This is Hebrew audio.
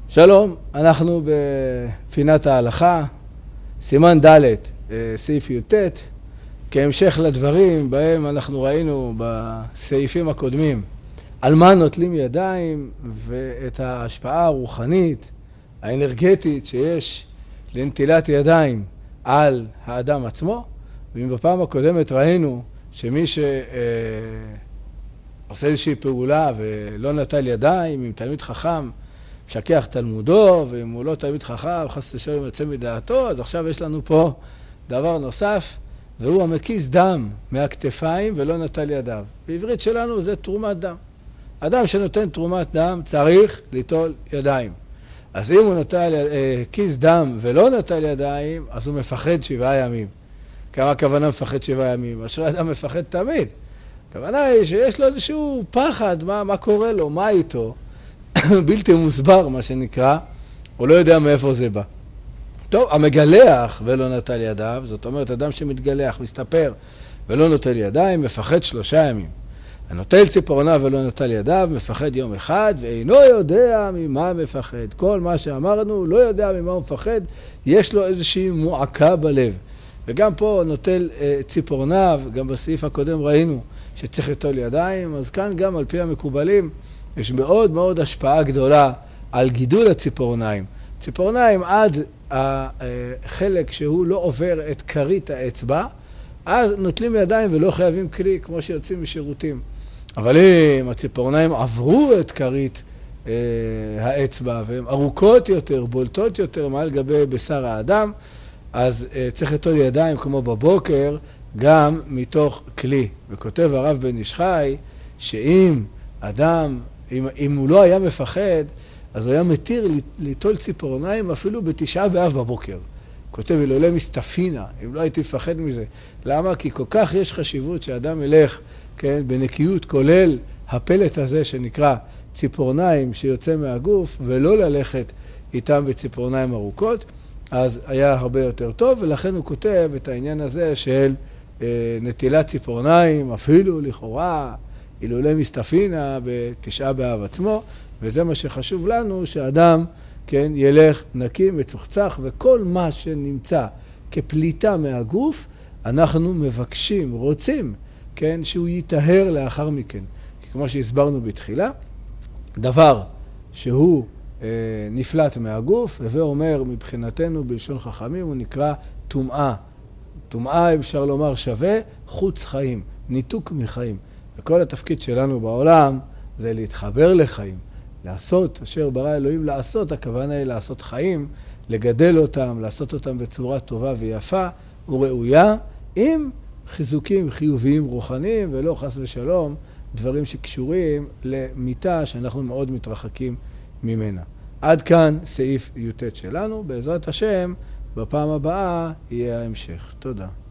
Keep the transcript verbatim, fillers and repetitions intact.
שלום, אנחנו בפינת ההלכה, סימן ד', סעיף י"ט, כהמשך לדברים בהם אנחנו ראינו בסעיפים הקודמים על מה נוטלים ידיים ואת ההשפעה הרוחנית, האנרגטית שיש לנטילת ידיים על האדם עצמו. ובפעם הקודמת ראינו שמי שעושה איזושהי פעולה ולא נטל ידיים, עם תלמיד חכם, משכח תלמודו, ואם הוא לא תלמיד חכם, חס ושלום יוצא מדעתו, אז עכשיו יש לנו פה דבר נוסף, והוא המקיס דם מהכתפיים ולא נטל ידיו. בעברית שלנו זה תרומת דם. אדם שנותן תרומת דם צריך ליטול ידיים. אז אם הוא נטל כיס דם ולא נטל ידיים, אז הוא מפחד שבעה ימים. כמה הכוונה מפחד שבעה ימים? אשר אדם מפחד תמיד. הכוונה היא שיש לו איזשהו פחד, מה, מה קורה לו, מה איתו. בלתי מוסבר, מה שנקרא, הוא לא יודע מאיפה זה בא. טוב, המגלח ולא נטל ידיו, זאת אומרת, אדם שמתגלח, מסתפר ולא נוטל ידיים, מפחד שלושה ימים. הנוטל ציפורניו ולא נטל ידיו, מפחד יום אחד, ואינו יודע ממה מפחד. כל מה שאמרנו, לא יודע ממה הוא מפחד, יש לו איזושהי מועקה בלב. וגם פה נוטל אה, ציפורניו, גם בסעיף הקודם ראינו שצריך ליטול ידיים, אז כאן גם על פי המקובלים, יש מאוד מאוד השפעה גדולה על גידול הציפורניים. ציפורניים עד החלק שהוא לא עובר את כרית האצבע, אז נוטלים ידיים ולא חייבים כלי כמו שיוצאים משירותים. אבל אם הציפורניים עברו את כרית אה, האצבע והן ארוכות יותר, בולטות יותר מעל גבי בשר האדם, אז אה, צריך ליטול ידיים כמו בבוקר גם מתוך כלי. וכותב הרב בן איש חי שאם אדם אם, אם הוא לא היה מפחד, אז הוא היה מתיר ליטול ציפורניים אפילו בתשעה באב בבוקר. כותב אלוהי מסתפינה, אם לא הייתי מפחד מזה. למה? כי כל כך יש חשיבות שאדם ילך, כן, בנקיות, כולל הפלט הזה שנקרא ציפורניים שיוצא מהגוף, ולא ללכת איתם בציפורניים ארוכות, אז היה הרבה יותר טוב, ולכן הוא כותב את העניין הזה של אה, נטילת ציפורניים, אפילו לכאורה, אילולי מסתפינה בתשעה באב עצמו, וזה מה שחשוב לנו, שאדם, כן, ילך נקי, מצוחצח, וכל מה שנמצא כפליטה מהגוף, אנחנו מבקשים, רוצים, כן, שהוא יטהר לאחר מכן. כי כמו שהסברנו בתחילה, דבר שהוא אה, נפלט מהגוף, ואומר מבחינתנו בלשון חכמים, הוא נקרא טומאה. טומאה אפשר לומר שווה חוץ חיים, ניתוק מחיים. וכל התפקיד שלנו בעולם זה להתחבר לחיים, לעשות אשר ברא אלוהים לעשות, הכוונה היא לעשות חיים, לגדל אותם, לעשות אותם בצורה טובה ויפה וראויה, עם חיזוקים חיוביים רוחניים, ולא חס ושלום דברים שקשורים למיטה שאנחנו מאוד מתרחקים ממנה. עד כאן סעיף י"ט שלנו, בעזרת השם בפעם הבאה יהיה ההמשך. תודה.